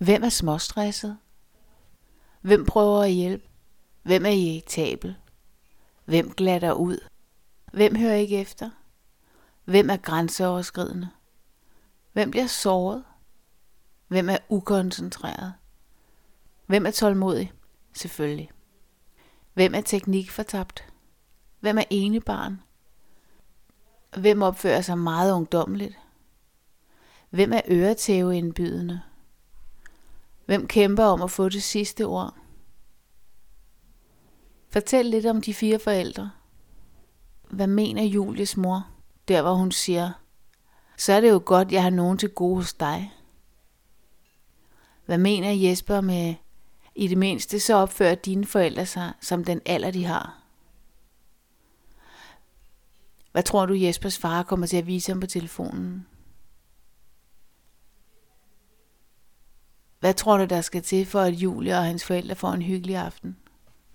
Hvem er småstresset? Hvem prøver at hjælpe? Hvem er irritabel? Hvem glatter ud? Hvem hører ikke efter? Hvem er grænseoverskridende? Hvem bliver såret? Hvem er ukoncentreret? Hvem er tålmodig? Selvfølgelig. Hvem er teknikfortabt? Hvem er enebarn? Hvem opfører sig meget ungdommeligt? Hvem er øretæveindbydende? Hvem kæmper om at få det sidste ord? Fortæl lidt om de 4 forældre. Hvad mener Julies mor, der hvor hun siger, så er det jo godt, jeg har nogen til gode hos dig? Hvad mener Jesper med, i det mindste så opfører dine forældre sig som den alder de har? Hvad tror du Jespers far kommer til at vise ham på telefonen? Hvad tror du der skal til for at Julie og hans forældre får en hyggelig aften?